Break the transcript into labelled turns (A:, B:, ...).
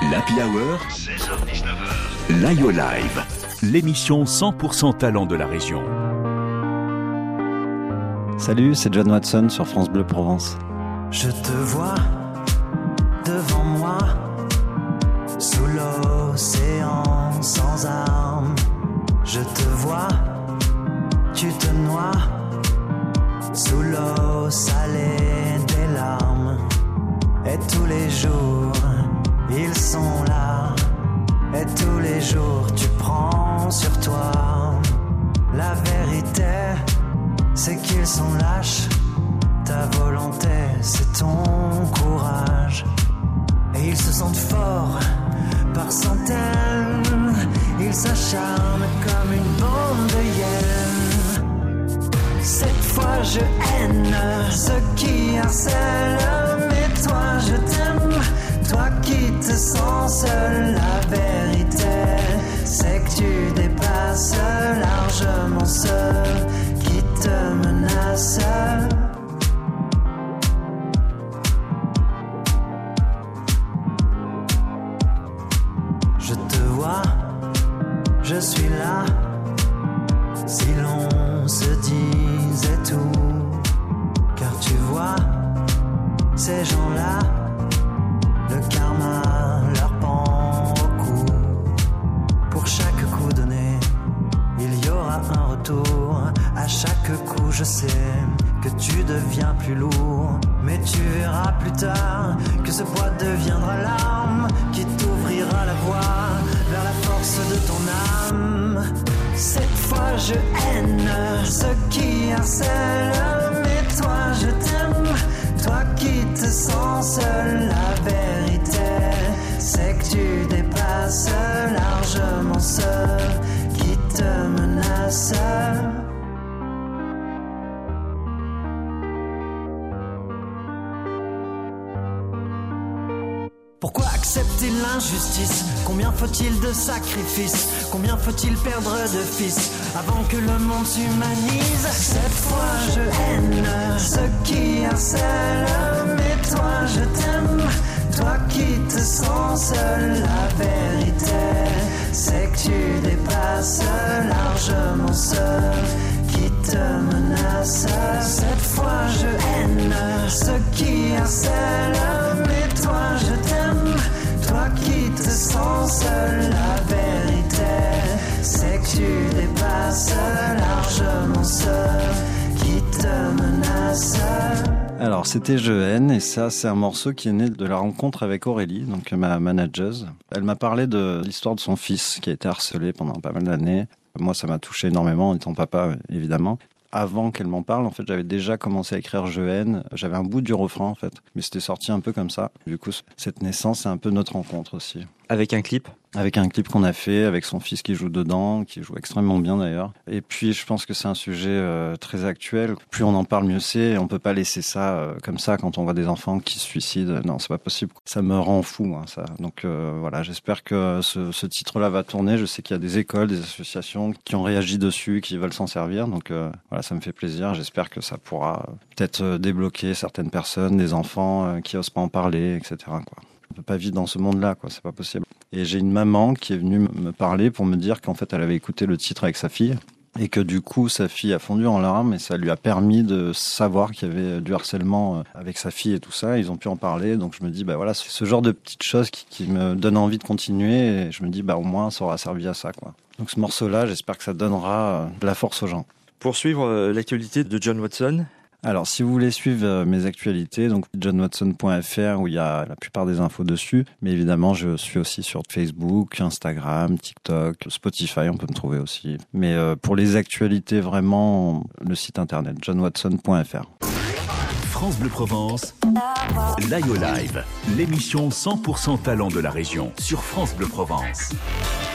A: L'Happy Hour, 16h-19h. L'Ayo Live, l'émission 100% talent de la région.
B: Salut, c'est John Watson sur France Bleu Provence.
C: Je te vois devant moi, sous l'océan sans armes. Je te vois, tu te noies, sous l'eau salée des larmes. Et tous les jours, ils sont là. Et tous les jours, tu prends sur toi. La vérité, c'est qu'ils sont lâches. Ta volonté, c'est ton courage. Et ils se sentent forts par centaines. Ils s'acharnent comme une bande de hyènes. Cette fois je haine ceux qui harcèlent. Mais toi je t'aime, toi qui te sens seul. La vérité, c'est que tu dépasses largement ceux qui te menacent. Je te vois, je suis là. Si l'on se disait tout, car tu vois, ces gens-là, le karma leur pend au cou. Pour chaque coup donné, il y aura un retour. À chaque coup, je sais que tu deviens plus lourd. Mais tu verras plus tard que ce poids deviendra l'arme qui t'ouvrira la voie vers la force de ton âme. Cette fois je haine ceux qui harcèlent. Mais toi je t'aime, toi qui te sens seul. La vérité, c'est que tu dépasses largement ceux qui te menacent. Pourquoi accepter l'injustice? Combien faut-il de sacrifices? Combien faut-il perdre de fils avant que le monde s'humanise? Cette fois je haine ceux qui harcèlent. Mais toi je t'aime, toi qui te sens seul. La vérité, c'est que tu dépasses largement ceux qui te menacent. Cette fois je haine ceux qui harcèlent. Mais toi je t'aime, toi qui te sens seul. La vérité, c'est que tu dépasses largement ceux qui te menacent.
B: Alors c'était Je haine et ça c'est un morceau qui est né de la rencontre avec Aurélie, donc ma manageuse. Elle m'a parlé de l'histoire de son fils qui a été harcelé pendant pas mal d'années. Moi ça m'a touché énormément en étant papa évidemment. Avant qu'elle m'en parle, en fait, j'avais déjà commencé à écrire Je haine. J'avais un bout du refrain, en fait. Mais c'était sorti un peu comme ça. Du coup, cette naissance, c'est un peu notre rencontre aussi.
D: Avec un clip ?
B: Avec un clip qu'on a fait, avec son fils qui joue dedans, qui joue extrêmement bien d'ailleurs. Et puis, je pense que c'est un sujet très actuel. Plus on en parle, mieux c'est. Et on peut pas laisser ça comme ça quand on voit des enfants qui se suicident. Non, c'est pas possible. Ça me rend fou, hein, ça. Donc voilà, j'espère que ce titre-là va tourner. Je sais qu'il y a des écoles, des associations qui ont réagi dessus, qui veulent s'en servir. Donc voilà, ça me fait plaisir. J'espère que ça pourra peut-être débloquer certaines personnes, des enfants qui osent pas en parler, etc., quoi. On peut pas vivre dans ce monde-là, quoi. C'est pas possible. Et j'ai une maman qui est venue me parler pour me dire qu'en fait, elle avait écouté le titre avec sa fille et que du coup, sa fille a fondu en larmes et ça lui a permis de savoir qu'il y avait du harcèlement avec sa fille et tout ça. Ils ont pu en parler. Donc je me dis, bah voilà, c'est ce genre de petites choses qui me donnent envie de continuer. Et je me dis, bah au moins, ça aura servi à ça, quoi. Donc ce morceau-là, j'espère que ça donnera de la force aux gens.
D: Pour suivre l'actualité de John Watson,
B: alors, si vous voulez suivre mes actualités, donc johnwatson.fr où il y a la plupart des infos dessus. Mais évidemment, je suis aussi sur Facebook, Instagram, TikTok, Spotify, on peut me trouver aussi. Mais pour les actualités, vraiment, le site internet, johnwatson.fr.
A: France Bleu Provence, l'Ayo Live, l'émission 100% talent de la région sur France Bleu Provence.